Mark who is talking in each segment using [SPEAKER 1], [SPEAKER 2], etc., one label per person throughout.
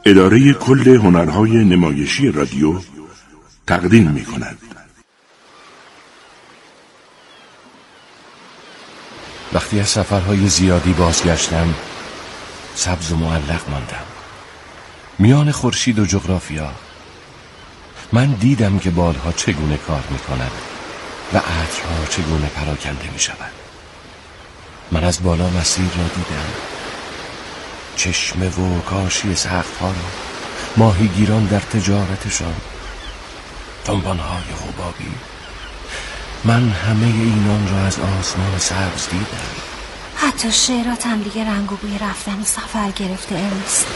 [SPEAKER 1] اداره کل هنرهای نمایشی رادیو تقدیم می‌کند.
[SPEAKER 2] وقتی از سفرهای زیادی بازگشتم، سبز و معلق ماندم میان خورشید و جغرافیا. من دیدم که بالها چگونه کار می‌کند و عطرها چگونه پراکنده می‌شود. من از بالا مسیر را دیدم، چشمه و کاشی سقف‌ها را، ماهیگیران در تجارتشان، تنبان‌های حبابی. من همه اینان را از آسمان سبز دیدم.
[SPEAKER 3] حتی شعرات هم دیگه رنگ و بوی رفتن و سفر گرفته ارنست.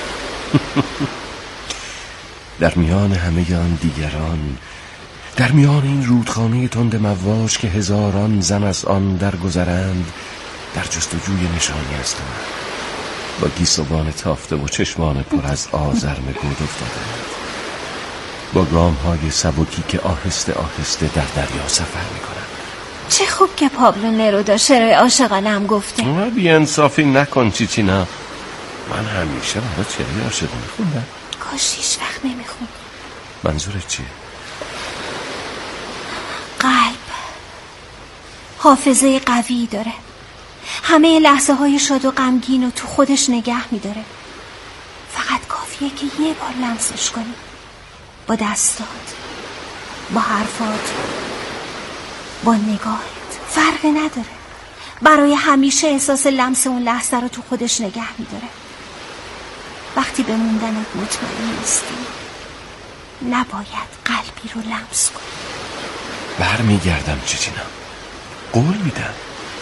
[SPEAKER 2] در میان همه آن دیگران، در میان این رودخانه تند مواج که هزاران زن از آن درگذرند، در جستجوی نشانی هستم، با گیسوان تافته و چشمان پر از آزرم گود افتادند، با گام‌های سبکی که آهسته آهسته در دریا سفر می‌کنند.
[SPEAKER 3] چه خوب که پابلو نرودا شعرهای عاشقانه هم گفته.
[SPEAKER 2] بی انصافی نکن چیچینا. من همیشه برای شعرهای عاشقانه خوندم.
[SPEAKER 3] کاش هیچ وقت نمیخوند.
[SPEAKER 2] منظورت چیه؟
[SPEAKER 3] قلب حافظه قوی داره، همه لحظه های شاد و غمگین رو تو خودش نگه میداره. فقط کافیه که یه بار لمسش کنی، با دستات، با حرفات، با نگاهت. فرقی نداره، برای همیشه احساس لمس اون لحظه رو تو خودش نگه میداره. وقتی به موندنت مطمئن نیستی، نباید قلبی رو لمس کنی.
[SPEAKER 2] برمیگردم چیچینا، قول میدم.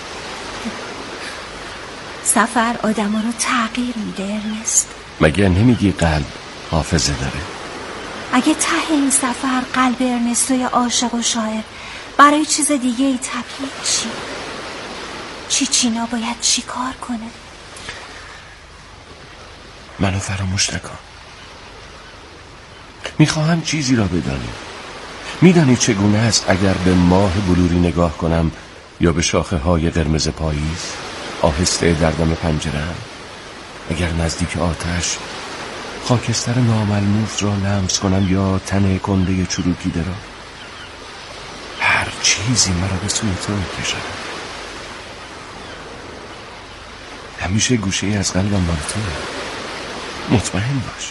[SPEAKER 3] سفر آدما رو تغییر میده ارنست.
[SPEAKER 2] مگه نمیگی قلب حافظه داره؟
[SPEAKER 3] اگه ته این سفر قلب ارنستوی عاشق و شاعر برای چیز دیگه ای تبدیل چی؟ چیچینا باید چی کار کنه؟
[SPEAKER 2] منو فراموش نکن. میخواهم چیزی را بدانی. میدانی چگونه است اگر به ماه بلوری نگاه کنم یا به شاخه های قرمز پاییز آهسته در دم پنجره‌ام؟ اگر نزدیک آتش خاکستر ناملموس را لمس کنم یا تن کنده چروکیده را، هر چیزی مرا به سوی تو می‌کشد. همیشه گوشه ای از قلبم مال توئه. مطمئن باش.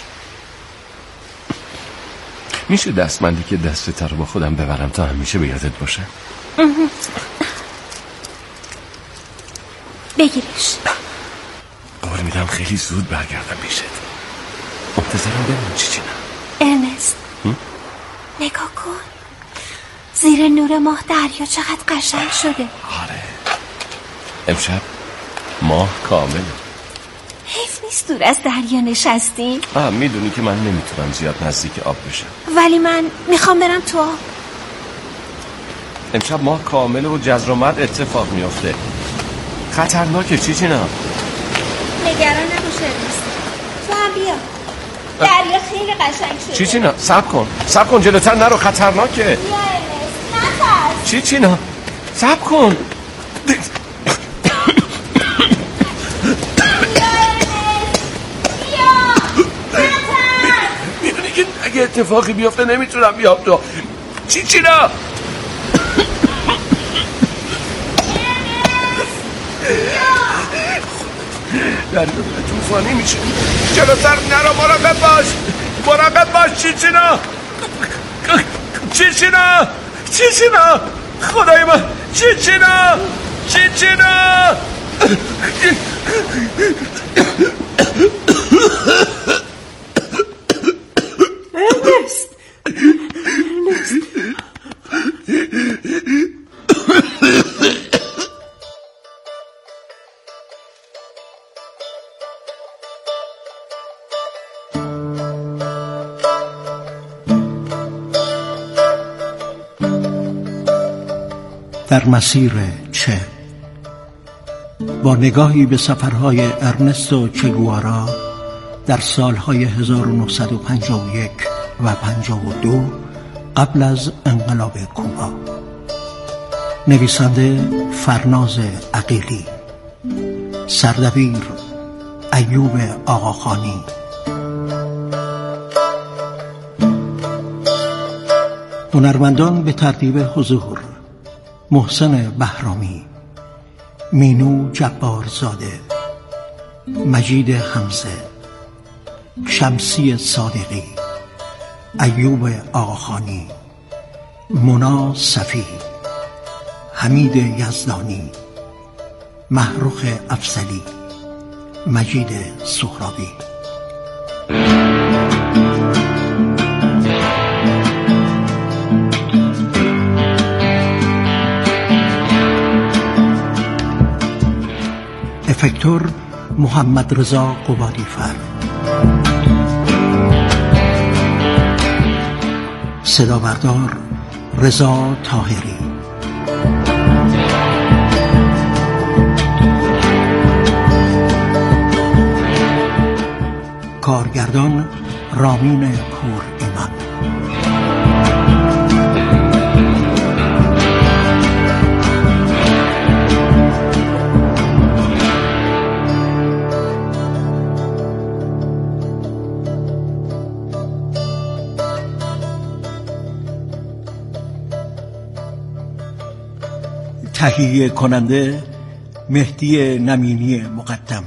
[SPEAKER 2] میشه دستمندی که دستت رو با خودم ببرم تا همیشه به یادت باشه؟
[SPEAKER 3] بگیرش.
[SPEAKER 2] قول میدم خیلی زود برگردم پیشت. منتظرم بمون چیچینا.
[SPEAKER 3] ارنست نگاه کن، زیر نور ماه دریا چقدر قشنگ شده.
[SPEAKER 2] آره، امشب ماه کامله.
[SPEAKER 3] حیف نیست دور از دریا نشستیم.
[SPEAKER 2] میدونی که من نمیتونم زیاد نزدیک آب بشم،
[SPEAKER 3] ولی من میخوام برم تو آب.
[SPEAKER 2] امشب ماه کامله و جزر و مد اتفاق میفته. خطرناکه چیچینا.
[SPEAKER 3] نگران نباش ارنست، تو هم بیا. دریا خیلی قشنگ شده.
[SPEAKER 2] چیچینا صبر کن جلوتر نرو، خطرناکه.
[SPEAKER 3] بیا ارنست، نترس.
[SPEAKER 2] چیچینا صبر کن. میدونی که اگه اتفاقی بیفته نمیتونم بیام تو. چیچینا دریا طوفانی میشه. جلوتر نرو، مراقب باش چیچینا. خدای من، چیچینا.
[SPEAKER 3] ارنست
[SPEAKER 4] در مسیر چه؟ با نگاهی به سفرهای ارنستو چه گوارا در سالهای 1951 و 52 قبل از انقلاب کوبا. نویسنده فرناز عقیلی، سردبیر ایوب آقاخانی، هنرمندان به ترتیب حضور: محسن بهرامی، مینو جبارزاده، مجید حمزه، شمسی صادقی، ایوب آقاخانی، مونا صفی، حمید یزدانی، محروخ افضلی، مجید سهرابی. افکتور محمد رضا قبادیفر. صدا بردار رضا طاهری. کارگردان رامین پور ایمان. تهیه کننده مهدی نمینی مقدم.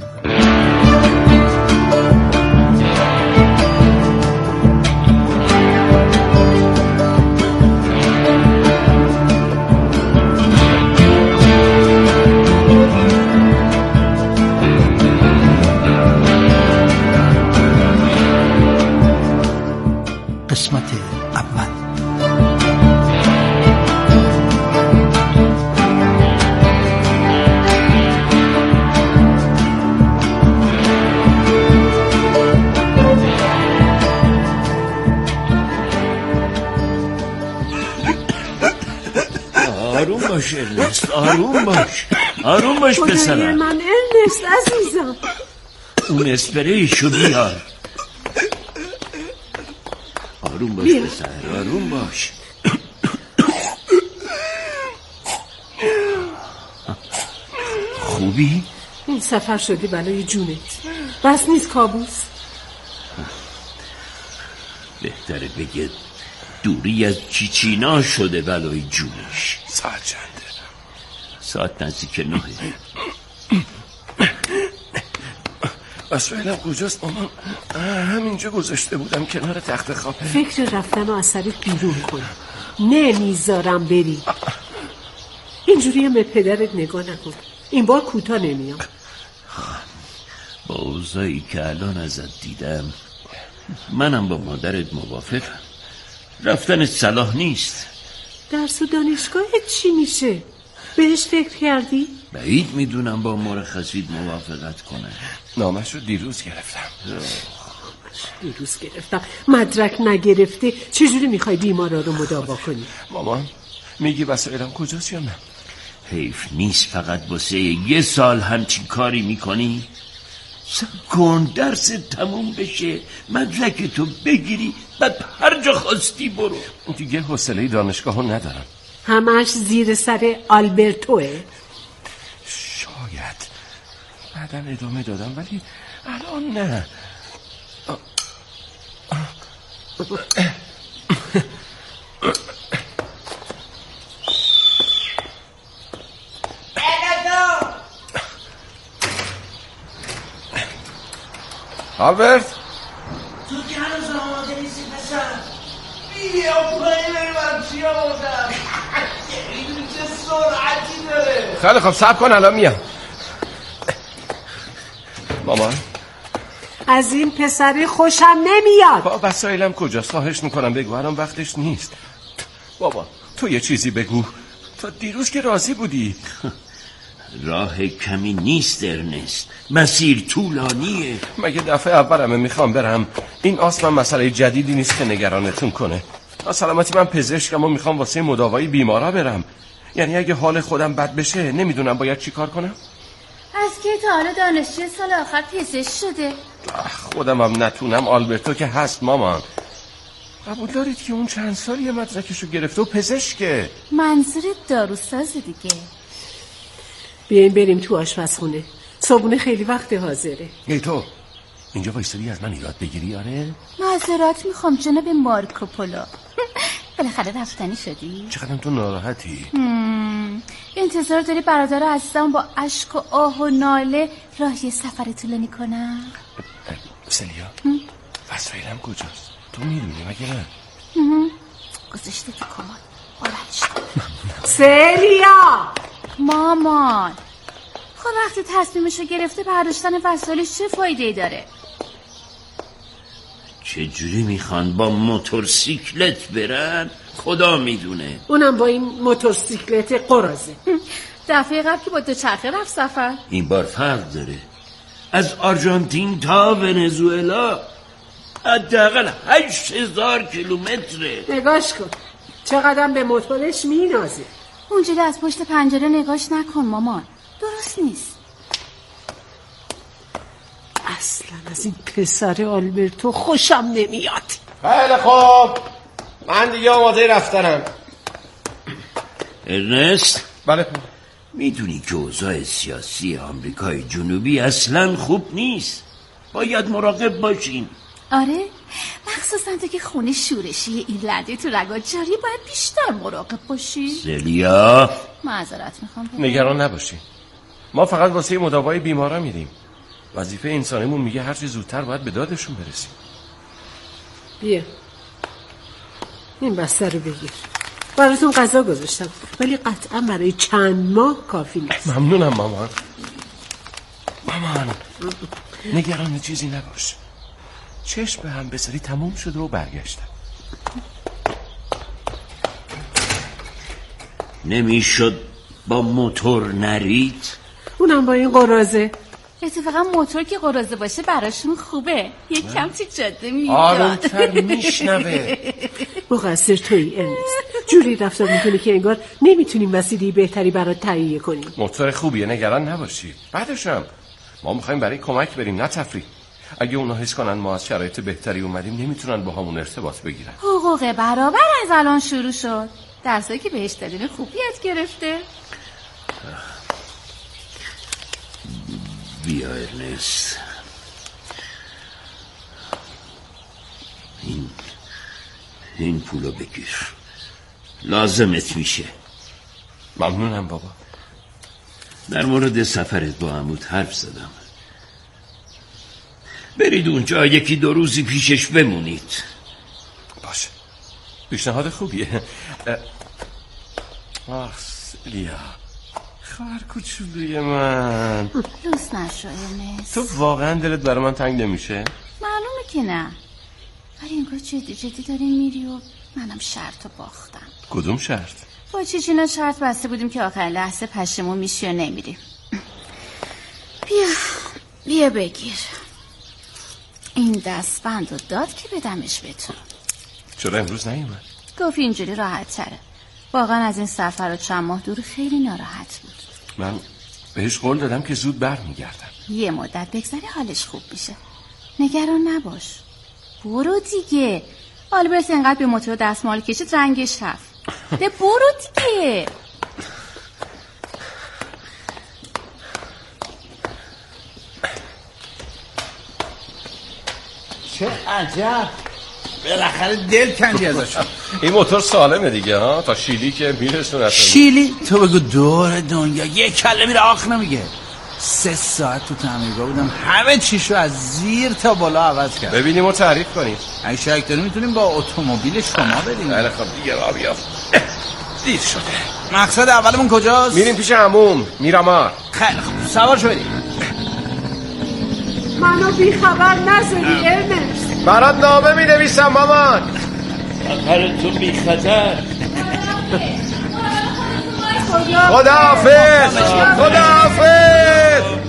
[SPEAKER 4] قسمت اول.
[SPEAKER 5] آروم باش ارنست، آروم باش، آروم باش پسرم.
[SPEAKER 6] خدای من ارنست عزیزم،
[SPEAKER 5] اون اسپریشو بیار. آروم باش پسر، آروم باش. خوبی؟
[SPEAKER 6] این سفر شدی بلای جونت، بس نیست کابوس؟
[SPEAKER 5] بهتره بگه دوری از چیچینا شده بلای جونش.
[SPEAKER 2] ساعت چنده؟
[SPEAKER 5] ساعت نزدیک 9.
[SPEAKER 2] وسایلم کجاست مامان؟ همینجا گذاشته بودم کنار تخت خواب.
[SPEAKER 6] فکر رفتن و از سرت بیرون کن، نمیذارم بری. اینجوری هم به پدرت نگاه نکن، این بار کوتاه نمیام.
[SPEAKER 5] با اوضاعی که الان ازت دیدم منم با مادرت موافقم. رفتن صلاح نیست.
[SPEAKER 6] درس و دانشگاهت چی میشه؟ بهش فکر کردی؟
[SPEAKER 5] بعید میدونم با مرخصید موافقت کنه.
[SPEAKER 2] نامش رو دیروز گرفتم.
[SPEAKER 6] مدرک نگرفته چجوری میخوای بیمارا رو مداوا کنی؟
[SPEAKER 2] مامان میگی وسایلم کجاست یا نه؟
[SPEAKER 5] حیف نیست فقط واسه 1 سال همچین کاری میکنی؟ سب کن درس تموم بشه، مدرک تو بگیری، بعد هر جا خواستی برو.
[SPEAKER 2] دیگه حوصله دانشگاهو ندارم.
[SPEAKER 6] همش زیر سر آلبرتوه.
[SPEAKER 2] شاید بعدم ادامه دادم ولی الان نه. آلبرت
[SPEAKER 7] تو که هنوز آماده نیستی پسر. بیا پایین بریم چی آمادم. میدونی چه سرعتی داره.
[SPEAKER 2] خیلی خب صبر کن الان میام. مامان
[SPEAKER 6] از این پسری خوشم نمیاد.
[SPEAKER 2] با وسایلم کجاست؟ خواهش میکنم بگو، الان وقتش نیست. بابا تو یه چیزی بگو، تا دیروز که راضی بودی.
[SPEAKER 5] راه کمی نیست ارنست، مسیر طولانیه.
[SPEAKER 2] مگه دفعه اولمه میخوام برم. این آسمان مسئله جدیدی نیست که نگرانتون کنه. سلامتی من پزشکم و میخوام واسه مداوای بیمارا برم. یعنی اگه حال خودم بد بشه نمیدونم باید چی کار کنم.
[SPEAKER 8] از که تا حالا دانشجوی سال آخر پزشک شده؟
[SPEAKER 2] خودم هم نتونم. آلبرتو که هست مامان. قبول دارید که اون چند سالی مدرکشو گرفته و پزشکه.
[SPEAKER 8] منظورت داروساز دیگه.
[SPEAKER 6] بیاین بریم تو آشپزخونه، صبحونه خیلی وقت حاضره.
[SPEAKER 2] ای تو اینجا وایسادی از من ایراد بگیری؟ آره
[SPEAKER 8] معذرت میخوام جناب مارکوپولو، بالاخره رفتنی شدی؟
[SPEAKER 2] چقدر تو ناراحتی؟
[SPEAKER 8] انتظار داری برادر عزیزم با اشک و آه و ناله راهی سفر طولانی کنم؟
[SPEAKER 2] سلیا وسایلم کجاست؟ تو میدونی مگه نه؟
[SPEAKER 8] گذاشته تو کمان بارش.
[SPEAKER 6] سلیا
[SPEAKER 8] مامان خب وقتی تصمیمشو گرفته برداشتن وسایلش چه فایده‌ای داره؟
[SPEAKER 5] چجوری میخوان با موتورسیکلت برن؟ خدا میدونه.
[SPEAKER 6] اونم با این موتورسیکلت قرازه.
[SPEAKER 8] دفعه قبل که با دوچرخه رفت سفر.
[SPEAKER 5] این بار فرق داره. از آرژانتین تا ونزوئلا حداقل 8000 کیلومتره.
[SPEAKER 6] نگاش کن چقدر به موتورش مینازه.
[SPEAKER 8] اونجوری از پشت پنجره نگاش نکن مامان، درست نیست.
[SPEAKER 6] اصلا از این پسر آلبرتو خوشم نمیاد.
[SPEAKER 9] خیلی خوب من دیگه آماده رفتنم.
[SPEAKER 5] ارنست
[SPEAKER 9] بله
[SPEAKER 5] میدونی که اوضاع سیاسی آمریکای جنوبی اصلا خوب نیست، باید مراقب باشین.
[SPEAKER 8] آره مخصوصا تو که خونه شورشی این لنده تو رگات جاری باید بیشتر مراقب باشی.
[SPEAKER 5] سلیا
[SPEAKER 8] معذرت میخوام.
[SPEAKER 2] نگران نباشی، ما فقط واسه مداوای بیمارا میریم. وظیفه انسانیمون میگه هرچی زودتر باید به دادشون برسیم.
[SPEAKER 6] بیا این بسته رو بگیر، براتون غذا گذاشتم ولی قطعا برای چند ماه کافی نیست.
[SPEAKER 2] ممنونم مامان. نگران چیزی نباش، چشم به هم بذاری تموم شده و برگشتم.
[SPEAKER 5] نمیشد با موتور نرید؟
[SPEAKER 6] اونم با این قرازه.
[SPEAKER 8] اتفاقا موتور که قرازه باشه براشون خوبه، یک کم تو جاده میاد.
[SPEAKER 2] آرومتر میشنوه.
[SPEAKER 6] مقصر تویی ارنست، جوری رفتار میکنی که انگار نمیتونیم وسیله بهتری برات تهیه کنیم.
[SPEAKER 2] موتور خوبیه نگران نباشی. بعدشم ما میخوایم برای کمک بریم نه تفریح. اگه اونا حس کنن ما از شرایط بهتری اومدیم نمیتونن با همون ارتباط بگیرن.
[SPEAKER 8] حقوق برابر از الان شروع شد. درسایی که بهش دادین خوب یاد گرفته.
[SPEAKER 5] بیا ارنست، این پولو بگیر، لازمت میشه.
[SPEAKER 2] ممنونم بابا.
[SPEAKER 5] در مورد سفرت با عموت حرف زدم، برید اونجا یکی دو روزی پیشش بمونید.
[SPEAKER 2] باشه پیشنهاد خوبیه. آخ سلیا خواهر کوچولوی من،
[SPEAKER 8] لوس نشو ارنست.
[SPEAKER 2] تو واقعا دلت برای من تنگ نمیشه؟
[SPEAKER 8] معلومه که نه، ولی انگار جدی داریم میری و منم شرط باختم.
[SPEAKER 2] کدوم شرط؟
[SPEAKER 8] با چیچینا شرط بسته بودیم که آخر لحظه پشیمون میشی و نمیریم. بیا بگیر این دستبند رو داد که بدمش به تو.
[SPEAKER 2] چرا امروز نیومد؟
[SPEAKER 8] گفت اینجوری راحت تره. واقعا از این سفر و چند ماه دور خیلی ناراحت بود.
[SPEAKER 2] من بهش قول دادم که زود برمیگردم.
[SPEAKER 8] یه مدت بگذاری حالش خوب میشه، نگران نباش. برو دیگه، آلبرت انقدر به موتور دستمال کشید رنگش رفت. ده برو دیگه.
[SPEAKER 7] چه عجب، بالاخره دل کندی ازشون.
[SPEAKER 2] این موتور سالمه دیگه ها، تا شیلی که میرسونه.
[SPEAKER 7] شیلی؟ تو بگو دور دنیا یه کله میره آخ نمیگه. 3 ساعت تو تعمیرگاه بودم، همه چیشو از زیر تا بالا عوض کرد.
[SPEAKER 2] ببینیم و تعریف کنیم.
[SPEAKER 7] اگه شک داری میتونیم با اتومبیل شما بریم.
[SPEAKER 2] خیلی خب دیگه بیا. دیر شده.
[SPEAKER 7] مقصد اولمون کجاست؟
[SPEAKER 2] میریم پیش عموم میرامار.
[SPEAKER 7] خیلی خب سوار شو بریم.
[SPEAKER 6] منو بی خبر نذاری ارنست.
[SPEAKER 9] برات نامه مینویسم مامان.
[SPEAKER 5] سفر تو بی خطر.
[SPEAKER 9] خداحافظ. خداحافظ.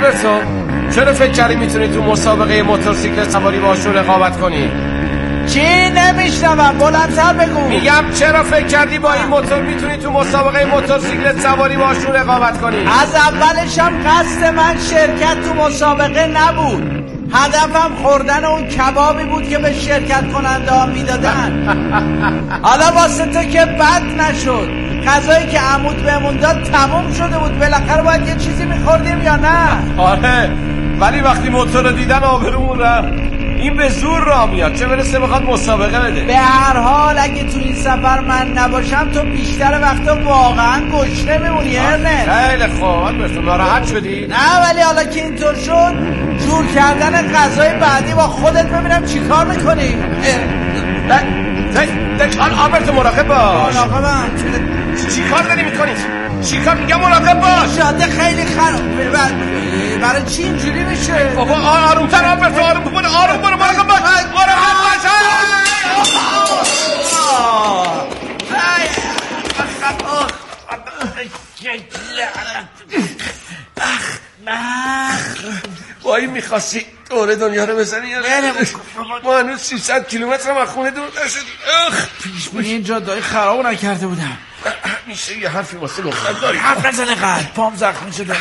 [SPEAKER 9] آلبرتو چرا فکر کردی میتونی تو مسابقه موتورسیکلت سواری باشون رقابت کنی؟
[SPEAKER 7] چی؟ نمیشنوم، بلندتر بگو.
[SPEAKER 9] میگم چرا فکر کردی با این موتور میتونی تو مسابقه موتورسیکلت سواری باشون رقابت کنی؟
[SPEAKER 7] از اولش هم قصد من شرکت تو مسابقه نبود. هدفم خوردن اون کبابی بود که به شرکت کننده ها میدادن. حالا واسه تو که بد نشد، غذایی که عمود بهمون داد تموم شده بود، بالاخره باید یه چیزی میخوردیم یا نه؟
[SPEAKER 9] آره، ولی وقتی موتور رو دیدن آبرومون رفت. این به زور راه میاد، چه برسه بخواد مسابقه بده.
[SPEAKER 7] به هر حال اگه تو این سفر من نباشم تو بیشتر وقتا واقعا گشنه میمونی ارنست.
[SPEAKER 9] خیلی خوب، آلبرتو ناراحت شدی؟
[SPEAKER 7] نه ولی حالا که اینطور شد جور کردن غذای بعدی با خودت ببینم چی کار میکنی.
[SPEAKER 9] آلبرتو مراقب باش.
[SPEAKER 7] مراقبم؟
[SPEAKER 9] چی کار داری میکنی؟ چی کار میگم مراقب باش.
[SPEAKER 7] جاده خیلی خرابه. برای چی اینجوری میشه؟
[SPEAKER 9] بابا آرومتر آلبرتو، آروم برو مراقب باش. وای میخواستی دوره دنیا رو بزنی یا نه؟ ما هنوز 300 کیلومتر هم از خونه دور نشد.
[SPEAKER 7] پیش بینی این جاده‌های خرابو نکرده بودم.
[SPEAKER 9] میشه یه حرفی واسه دختر داری؟
[SPEAKER 7] حرف نزنه قلب، پام زخمی شده.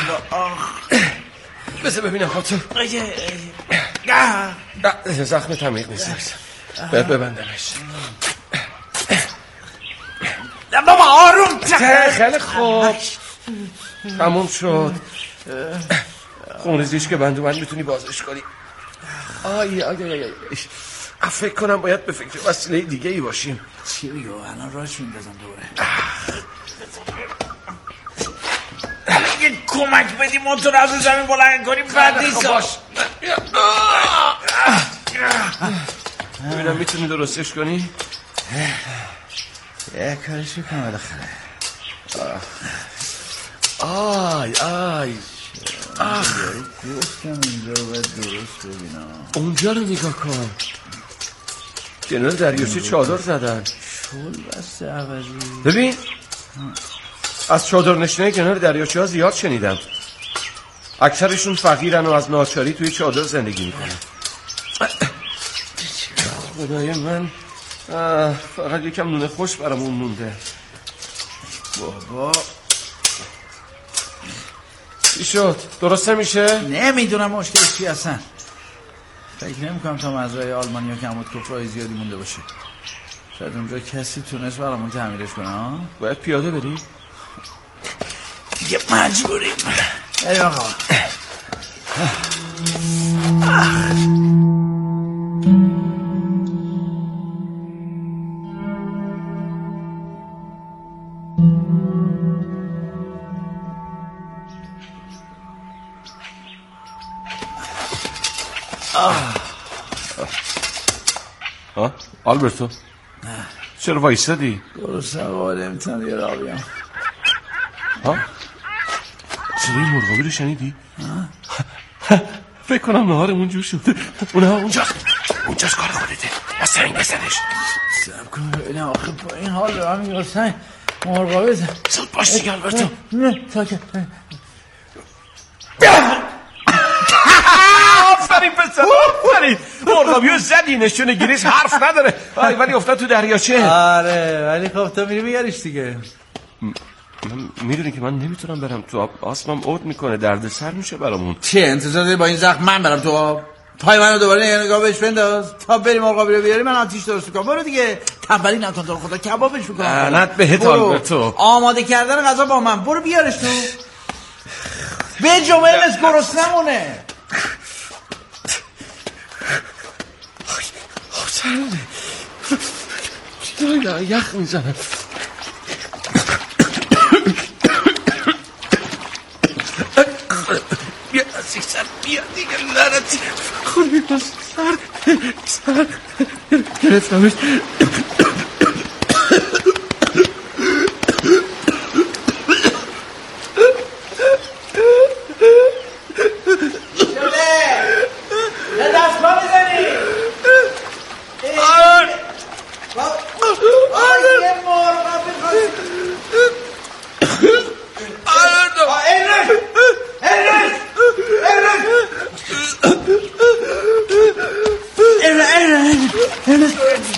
[SPEAKER 9] بذار ببینم خاطر. زخم تمیق نیست. ببندمش.
[SPEAKER 7] بابا آروم.
[SPEAKER 9] خیلی خوب، تموم شد. خونریزیش که بند اومد میتونی بازش کنی. آی فکر کنم باید به فکر وسیله دیگه ای باشیم.
[SPEAKER 7] چی بگو؟ الان راش میندازم دوباره. اگه کمک بدی موتور از زمین بلند کنیم بد نیست.
[SPEAKER 9] باش. ببینم میتونی درستش کنی؟
[SPEAKER 7] یه کارش میکنم بالاخره. گفتم اینجا رو باید درست ببینم.
[SPEAKER 9] اونجا رو نگاه کن، کنار دریاچه چادر زدن.
[SPEAKER 7] شل بسته عوضی.
[SPEAKER 9] ببین از چادر نشینای کنار دریاچه ها زیاد شنیدم. اکثرشون فقیرن و از ناچاری توی چادر زندگی میکنن. خدای من فقط یکم نون خوش برامون مونده.
[SPEAKER 7] بابا
[SPEAKER 9] چی شد؟ درست نمیشه؟
[SPEAKER 7] نمیدونم مشکلش چی هستن. فکر نمی کنم تا مزرعه آلمانیا که عمود کفرای زیادی مونده باشه. شاید اونجا کسی تونست برامون تعمیرش کنه. ها؟
[SPEAKER 9] باید پیاده بریم؟
[SPEAKER 7] دیگه مجبوریم. ای آقا
[SPEAKER 9] آلبرتو چرا وایسادی؟
[SPEAKER 7] درسته قادم امتحان یه را بیام.
[SPEAKER 9] صدای مرغابی رو شنیدی؟ فکر کنم نهارمون جور شده. اونها اونجاست کار خودته. از سنگ بزنش.
[SPEAKER 7] سب کن ببینم آخه با این حال رو همین گرسنگ مرغابی بزن.
[SPEAKER 9] زود باش دیگه آلبرتو.
[SPEAKER 7] نه ساکت.
[SPEAKER 9] آفرین پسر، آفرین. مرغابی رو زدی، نشونه گیریش حرف نداره. ولی افتاد تو دریاچه.
[SPEAKER 7] آره ولی خب تو میری بیاریش دیگه.
[SPEAKER 9] میدونی که من نمیتونم برم تو آب، آسمم عود میکنه، درد سر میشه برامون.
[SPEAKER 7] چه انتظار داری با این زخم من برم تو آب؟ پای منو دوباره یه نگاه بهش بنداز تا بریم مرغابی رو بیاری من آتیش درست میکنم. برو دیگه، تنبلی نکن تو خدا، کبابش میکنم.
[SPEAKER 9] لعنت بهت آلبرتو.
[SPEAKER 7] آماده کردن غذا با من. برو بیارش تو. به جمعه مثل گرسنمونه.
[SPEAKER 9] سرده یخ میزنم. بیا از یک سر بیا دیگه لعنتی. خودی باز سر گرفتمش.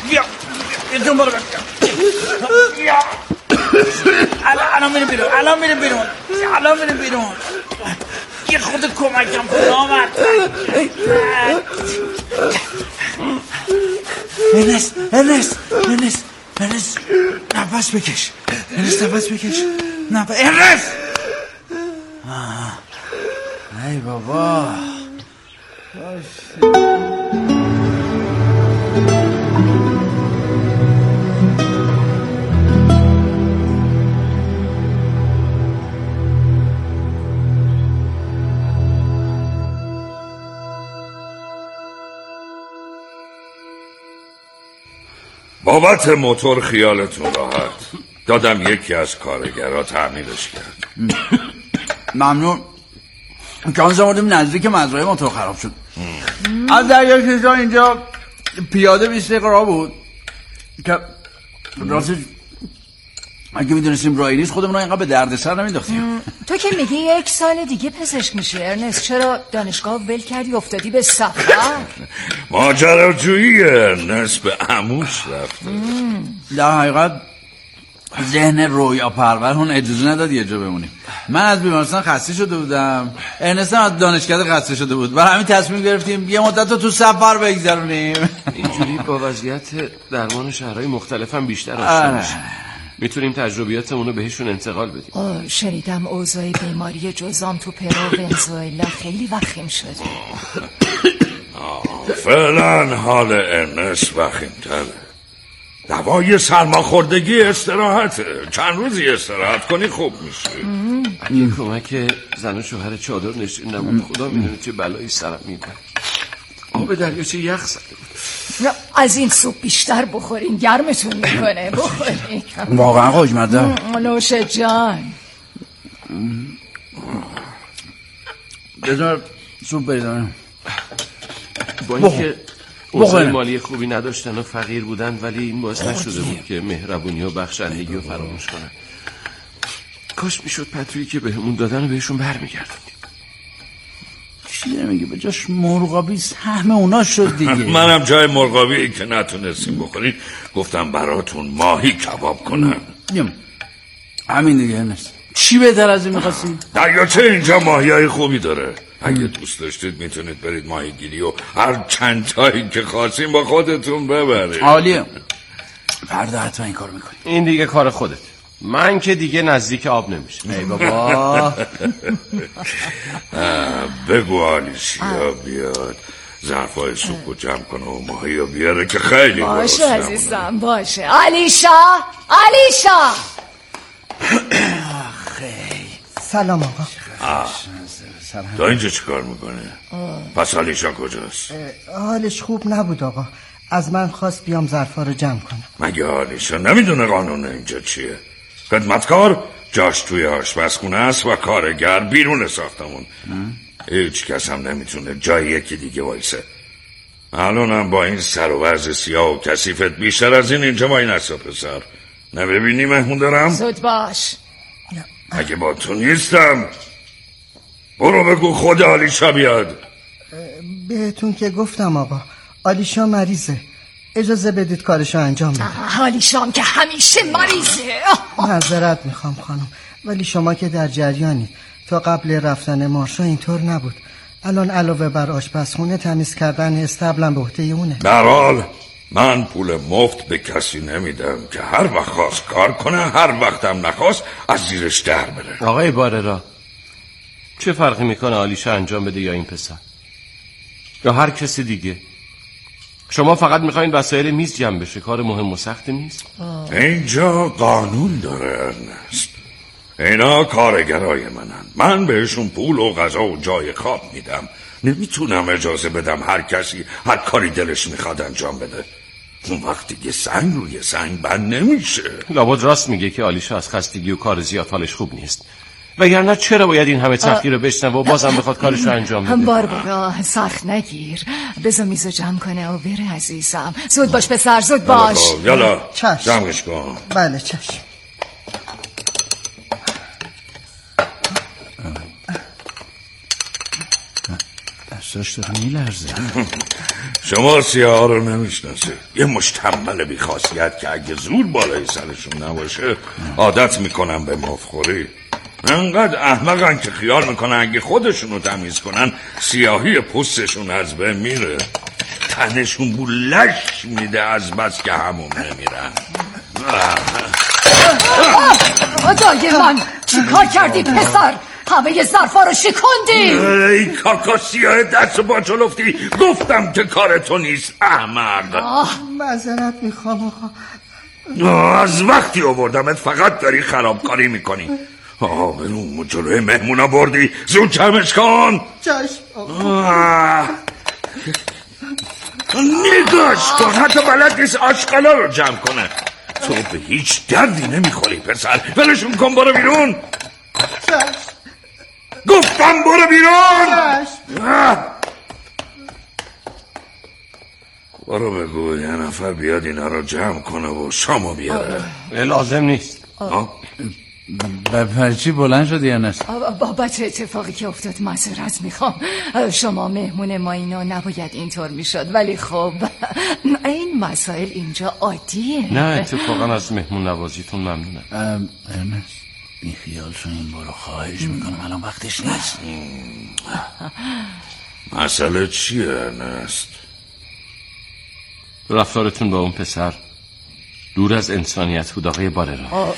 [SPEAKER 7] بیا بیرون برو بیا الان میریم بیرون الان میریم بیرون یه خود کمکم کن آمد ارنست نفس بکش ارنست ای بابا
[SPEAKER 1] بابت موتور خیالتون راحت، دادم یکی از کارگرها تعمیرش کرد.
[SPEAKER 7] ممنون. کانس آوردیم نزدیک مزرعه موتور خراب شد. از دریای کشا اینجا پیاده 20 دقیقه راه بود که راستش اگه میدونستیم راهی نیست خودمون اینقدر به دردسر نمینداختیم.
[SPEAKER 10] تو که میگی 1 سال دیگه پزشک میشی ارنست، چرا دانشگاه ول کردی افتادی به سفر؟
[SPEAKER 1] ماجراجویی ارنست به عموش رفته.
[SPEAKER 7] در حقیقت ذهن رویا پرور اون اجازه نداد یه جا بمونیم. من از بیمارستان خسته شده بودم، ارنست هم از دانشکده خسته شده بود، برای همین تصمیم گرفتیم یه مدت رو تو سفر بگذرونیم.
[SPEAKER 2] اینجوری با وضعیت درمان شهرهای مختلف هم بیشتر آشنا میشیم، میتونیم تجربیاتمون رو بهشون انتقال بدیم.
[SPEAKER 10] شنیدم اوضاع بیماری جزام تو پرو و ونزوئلا خیلی وخیم شده.
[SPEAKER 1] فعلا حال ارنست وخیم‌تره. دوای سرماخوردگی استراحته، چند روزی استراحت کنی خوب میشه.
[SPEAKER 2] اگه کمک زن و شوهر چادر نشین نبود خدا میدونه چه بلایی سرم میده. آب دریاچه یخ زده بود.
[SPEAKER 10] از این سوپ بیشتر بخورین گرمتون میکنه، بخورین.
[SPEAKER 7] واقعا خوشمزه.
[SPEAKER 10] نوش جان.
[SPEAKER 7] بذار سوپ بریزم.
[SPEAKER 2] با اینکه اوضاع مالی خوبی نداشتن و فقیر بودن، ولی این باعث نشده بود که مهربونی و بخشندگی رو فراموش کنن. کاش میشد پتویی که بهمون دادن و بهشون برمیگردونیم.
[SPEAKER 7] چی نمیگه به جاش مرغابی سهم اونا شد دیگه.
[SPEAKER 1] منم جای مرغابی که نتونستیم بخورین گفتم براتون ماهی کباب کنم.
[SPEAKER 7] همین دیگه نیست. چی بهتر از این میخواستیم؟
[SPEAKER 1] دریاچه اینجا ماهیای خوبی داره. اگه دوست داشتید میتونید برید ماهیگیری و هر چند تایی که خواستیم با خودتون ببرید.
[SPEAKER 7] عالیه. فردا حتما این کار میکنیم.
[SPEAKER 2] این دیگه کار خودت. من که دیگه نزدیک آب نمیشه.
[SPEAKER 7] ای بابا.
[SPEAKER 1] بگو آلیسیا بیاد ظرفای سوپو جمع کنه و ماهی رو بیاره که خیلی
[SPEAKER 10] باشه عزیزم باشه. آلیشا
[SPEAKER 7] خیلی
[SPEAKER 4] سلام آقا.
[SPEAKER 1] تا اینجا چی کار میکنه؟ پس آلیشا کجاست؟
[SPEAKER 4] حالش خوب نبود آقا، از من خواست بیام ظرفا رو جمع کنم.
[SPEAKER 1] مگه آلیشا نمیدونه قانون اینجا چیه؟ خدمتکار جاش توی آشپزخونه است و کارگر بیرون ساختمون. هیچ کس هم نمیتونه جای یکی دیگه وایسه. الانم با این سر و وضع سیاه و کثیفت بیشتر از این اینجا ما این اصلا پسر نبینی مهمون دارم؟
[SPEAKER 10] زود باش.
[SPEAKER 1] اگه با تو نیستم برو بگو خود آلیشا بیاد.
[SPEAKER 4] بهتون که گفتم آقا، آلیشا مریضه، اجازه بدید کارشو انجام بده.
[SPEAKER 10] آلیشام که همیشه مریضه.
[SPEAKER 4] معذرت میخوام خانم، ولی شما که در جریانی، تا قبل رفتن مارشا اینطور نبود. الان علاوه بر آشپزخونه تمیز کردن استبلم به عهده اونه.
[SPEAKER 1] در حال من پول مفت به کسی نمیدم که هر وقت خواست کار کنه، هر وقتم نخواست از زیرش در بره.
[SPEAKER 2] آقای باررا، چه فرقی میکنه آلیشا انجام بده یا این پسر یا هر کسی دیگه؟ شما فقط میخواین وسایل میز جمع بشه، کار مهم و سخت نیست.
[SPEAKER 1] اینجا قانون داره ارنست. اینا کارگرای منن، من بهشون پول و غذا و جای خواب میدم. نمیتونم اجازه بدم هر کسی هر کاری دلش میخواد انجام بده. اون وقت دیگه سنگ روی سنگ بند نمیشه.
[SPEAKER 2] لابد راست میگه که آلیشا از خستگی و کار زیاد حالش خوب نیست، وگرنه چرا باید این همه تحقیر رو بشنوه و بازم بخواد کارش رو انجام بده؟
[SPEAKER 10] باربارا سخت نگیر، بذار میزو جمع کنه و بره عزیزم. زود باش پسر، زود باش.
[SPEAKER 1] یالا
[SPEAKER 4] چشم.
[SPEAKER 1] جمعش کن.
[SPEAKER 4] بله چشم.
[SPEAKER 7] دستاش داره میلرزه.
[SPEAKER 1] شما سیاه رو نمیشناسه. یه مش تنبل بی خاصیت که اگه زور بالای سرشون نباشه عادت میکنن به مفخوری. انقدر احمقن که خیال میکنن اگه خودشونو تمیز کنن سیاهی پوستشون از بین میره. تنشون بولش میده از بس که همون نمیرن.
[SPEAKER 10] خدای من چیکار کردی پسر؟ همه ظرفا رو شکوندی.
[SPEAKER 1] ای کاکا سیاه دست با چلفتی، گفتم که کار تو نیست احمق.
[SPEAKER 4] معذرت میخوام آقا.
[SPEAKER 1] از وقتی آوردمت فقط داری خرابکاری میکنی. برو جلوی مهمونا بردی، زود جمعش کن.
[SPEAKER 4] چشم
[SPEAKER 1] نگاش کن، حتی بلد نیست آشغالا رو جمع کنه. تو به هیچ دردی نمیخوری پسر. ولشون کن، برو بیرون. گفتم برو بیرون. برو بگو یه نفر بیاد اینا رو جمع کنه و شامو بیاره.
[SPEAKER 2] لازم نیست.
[SPEAKER 7] برچی بلند شدی ارنست؟
[SPEAKER 10] بابت اتفاقی که افتاد معذرت میخوام. شما مهمون ما اینا نباید اینطور میشد، ولی خب این مسائل اینجا عادیه.
[SPEAKER 2] نه اتفاقا از مهمون نوازیتون ممنونم.
[SPEAKER 7] ارنست بی خیال شو، این برو خواهش میکنم، الان وقتش نیست.
[SPEAKER 1] مسئله چیه ارنست؟
[SPEAKER 2] رفتارتون با اون پسر دور از انسانیت بود آقای بالران.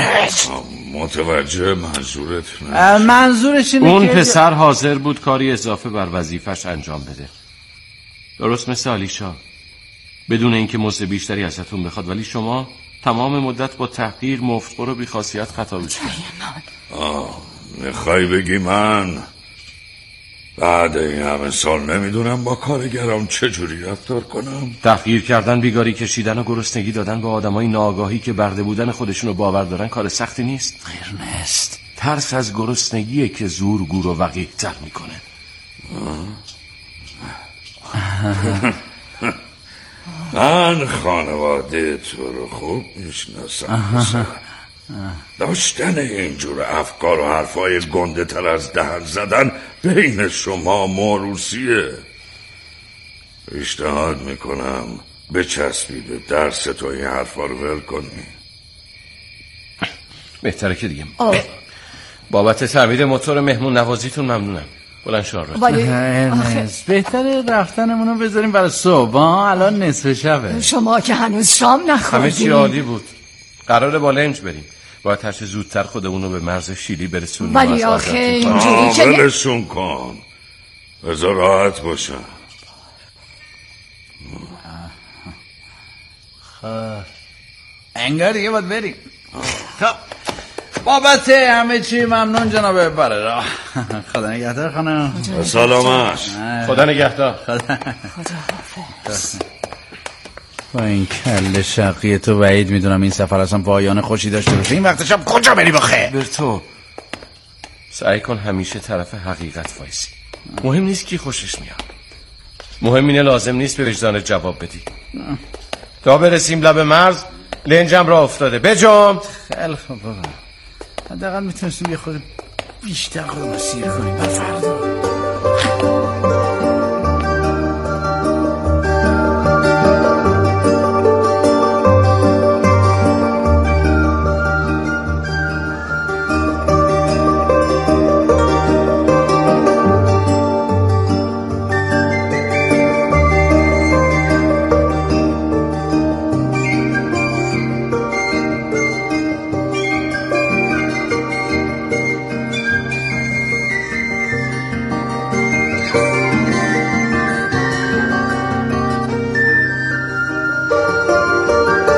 [SPEAKER 1] متوجه منظورت
[SPEAKER 7] منظورش اینه
[SPEAKER 2] اون
[SPEAKER 7] که
[SPEAKER 2] پسر حاضر بود کاری اضافه بر وظیفش انجام بده، درست مثل آلیشا، بدون اینکه مزد بیشتری ازتون بخواد، ولی شما تمام مدت با تحقیر، مفتخور و بیخاصیت خطابش کردید.
[SPEAKER 1] میخوای بگی من بعد این همه سال نمیدونم با کارگرام چجوری رفتار کنم؟
[SPEAKER 2] تحقیر کردن، بیگاری کشیدن و گرسنگی دادن به آدمای ناآگاهی که برده بودن خودشونو باور دارن کار سختی نیست.
[SPEAKER 7] ارنست
[SPEAKER 2] ترس از گرسنگیه که زور گور و وقیح تر میکنه.
[SPEAKER 1] من خانواده تو رو خوب میشناسم. داشتن اینجور افکار و حرفای گنده تر از دهن زدن بین شما موروثیه. پیشنهاد میکنم بچسبی به درس تو این حرفا رو ول کنی.
[SPEAKER 2] بهتره که دیگه بابت تعمیر موتور مهمون نوازیتون ممنونم. بلند شو.
[SPEAKER 7] ارنست بهتره رفتنمونو بذاریم برای صبح. الان نصف شبه.
[SPEAKER 10] شما که هنوز شام نخوردید.
[SPEAKER 2] همه چی عالی بود. قراره با لنج بریم. باید هرچه زودتر خودمونو به مرز شیلی برسونیم.
[SPEAKER 10] ولی آخه اینجوری که
[SPEAKER 1] ولشون کن، بذار راحت باشن.
[SPEAKER 7] انگار دیگه باید بریم. خب بابت همه چی ممنون جناب برادر. خدا نگهدار خانم.
[SPEAKER 1] سلامت.
[SPEAKER 2] خدا نگهدار.
[SPEAKER 10] خدا حافظ.
[SPEAKER 7] با این کله شقی تو بعید میدونم این سفر اصلا پایان خوشی داشته باشه. این وقت شب کجا بری بخه؟
[SPEAKER 2] برتو سعی کن همیشه طرف حقیقت وایسی. مهم نیست کی خوشش میاد، مهم اینه لازم نیست به وجدان جواب بدی. تا برسیم لب مرز لنجم را افتاده. بجام.
[SPEAKER 7] خیلی خوب بابا، حداقل میتونستیم یه خود بیشتر خودمون سیر کنیم بر فردا.